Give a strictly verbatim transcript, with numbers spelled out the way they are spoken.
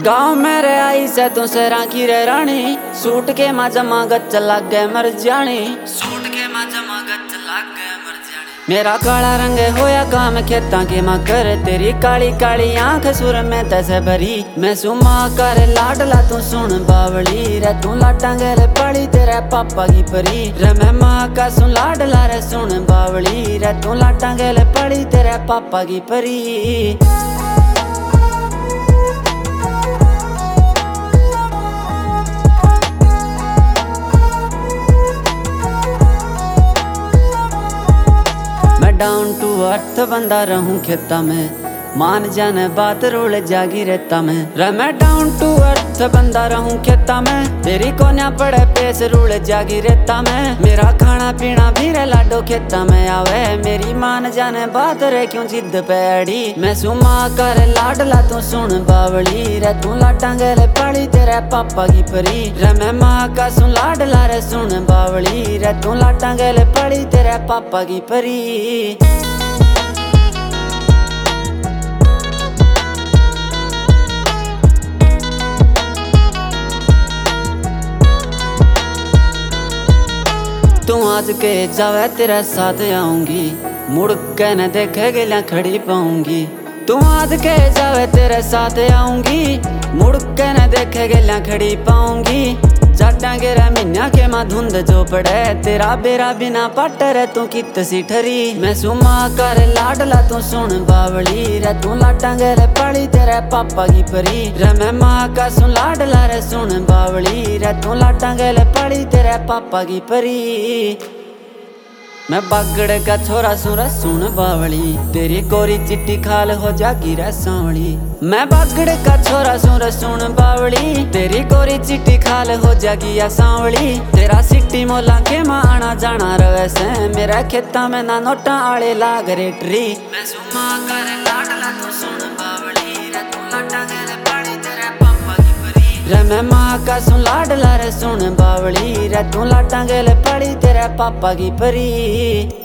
गाँव मेरे आई से तू सरा की रे रानी, सूट के मा जमा गच लग गए मर जानी, सूट के मा जमा गच लग गए मर जानी। मेरा काला रंग होया काम खेता के माँ कर, तेरी काली काली आंख सुर में तैसे भरी। मैं सुमा कर लाडला तू सुन बावली रे, तू लाटा गले पड़ी तेरे पापा की परी रे। मैं माँ का सुन लाडला रे सुन बावली रे, तू लाटा गले पड़ी तेरे पापा की परी। डाउन टू अर्थ बंदा रहूं खेता में, मान जाने बात रोल जागी रहता में रे। मैं डाउन टू अर्थ बंदा रहूं खेता में, तेरी कोन्या पड़े पेस रूल जागी रहता में। मेरा खाना पीना भी रे लाडो खेता में आवे, मेरी मान जाने बात रे क्यों जिद पैड़ी। मैं सुमा कर लाडला तू सुन बावली रे, तू लाटा गले पड़ी तेरे पापा की परी रे। मैं माँ का सुन लाडला रे सुन बावली रे, तू लाटा गले पड़ी तेरे पापा की परी। तू आज के जावे तेरे साथ आऊंगी, मुड़ के न देखे गलियां खड़ी पाऊंगी। तू आज के जावे तेरे साथ आऊंगी, मुड़ के न देखे गलियां खड़ी पाऊंगी। जाटा गिरा मिन्या के माँ धुंध जो पड़े, तेरा बेरा बिना पटर तू कित सी ठरी। मैं सुमा कर लाडला तू सुन बावली रे, तू लाटा गले पड़ी तेरे पापा की परी रे। मैं माँ का सुन लाडला रे सुन बावली रे, तू लाटा गले पड़ी तेरे पापा की परी। मैं बागड़ का छोरा सुरा सुन बावली, तेरी गोरी चिट्टी खाल हो जागी रे सांवली। मैं बागड़ का छोरा सुरा सुन बावली, तेरी गोरी चिट्टी खाल हो जागी या सांवली। तेरा सिट्टी मोला के माँ आना जाना रवे से, मेरा खेता में ना नोटा आले लाग रे ट्री। मैं सुमा कर लाडला तू सुन बावली रे, तू लाटा गले पड़ी तेरे पापा की परी रे। मैं माँ का सुन लाडला रे सुन बावली रे, तू लाटा गले पड़ी तेरे पापा की परी।